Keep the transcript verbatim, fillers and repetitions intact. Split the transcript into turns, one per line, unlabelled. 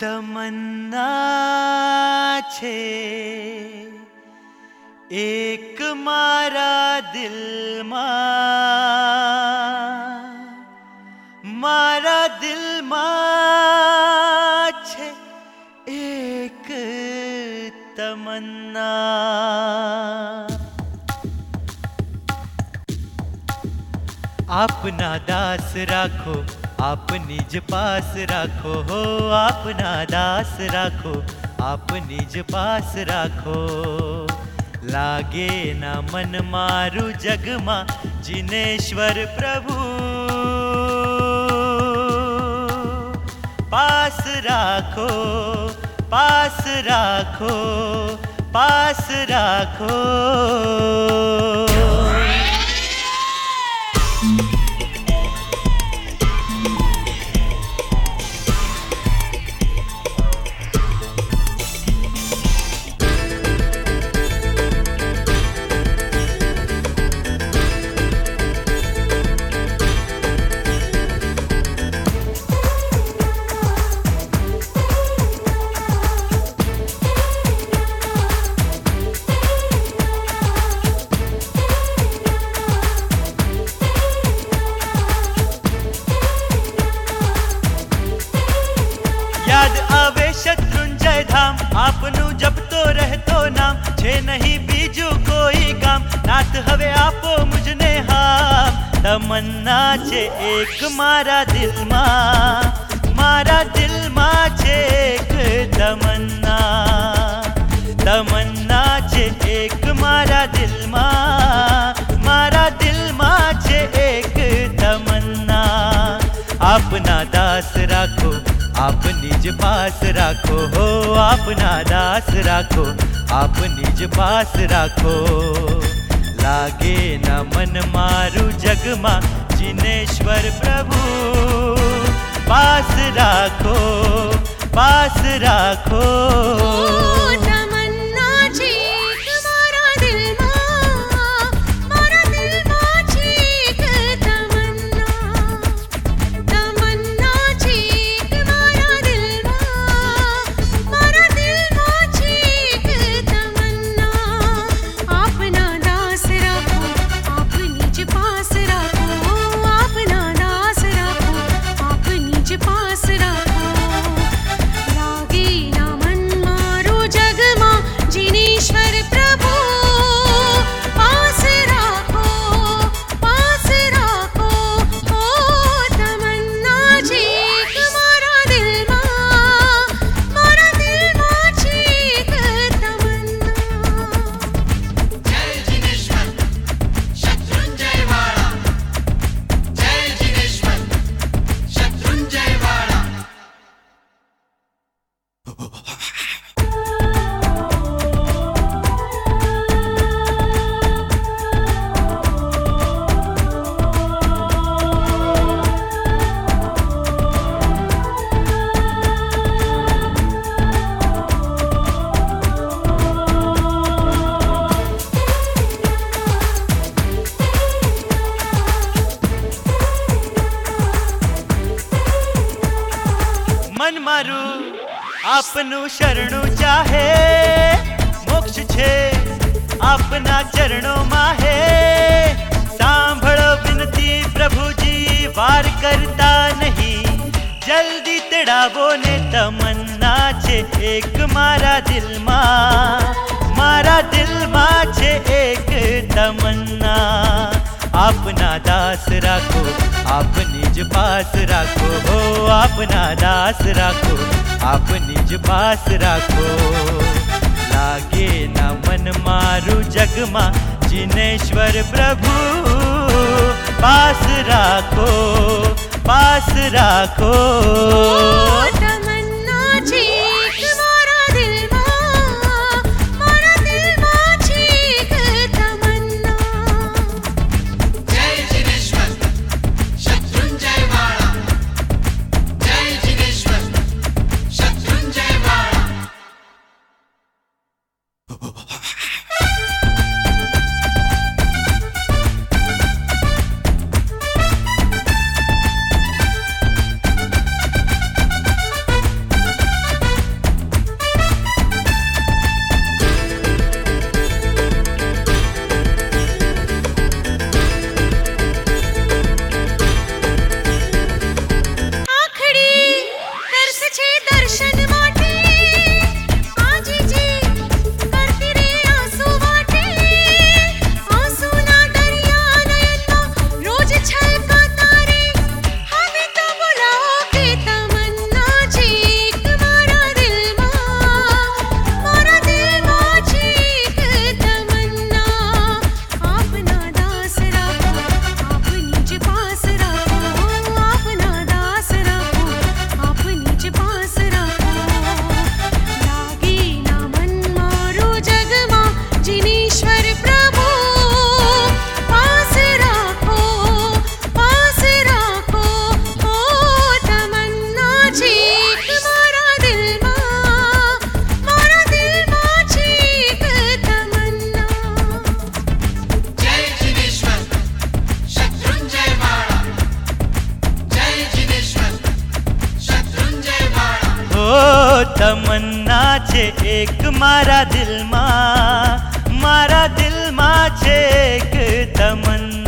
तमन्ना छे एक मारा दिल मा, मारा दिल मा छे एक तमन्ना। अपना दास राखो आप निज पास राखो हो, अपना दास राखो आप निज पास राखो। लागे ना मन मारू जगमा जिनेश्वर प्रभु, पास राखो पास राखो पास राखो। याद आवे शत्रुंजय धाम आपनु जब तो रहतो नाम, छे नहीं बीजू कोई काम नाथ हवे आपो मुझने हाम। तमन्ना छे एक मारा दिल मा, मारा दिल मा छे एक तमन्ना। तमन्ना छे एक मारा दिल मा, मारा दिल मा छे एक तमन्ना। अपना दास राखो आप निज पास राखो हो, अपना दास राखो आप निज पास राखो। लागे न मन मारू जगमा जिनेश्वर प्रभु, पास राखो पास राखो। मन मारू आपनु शरणु चाहे, मोक्ष छे आपना चरणों माहे। सांभळो विनती प्रभुजी वार करता नहीं, जल्दी तेड़ावो ने तमन्ना छे एक मारा दिल मा, मारा दिल मा छे एक तमन्ना। अपना दास राखो आप निज पास राखो हो, अपना दास राखो आप निज पास राखो। लागे ना मन मारू जगमा जिनेश्वर प्रभु, पास राखो पास राखो। છે એક મારા દિલમાં, મારા દિલમાં છે એક તમન્ના.